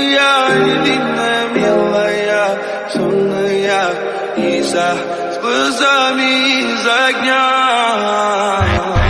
я, невинная, милая, сонная, Иса с глазами из огня.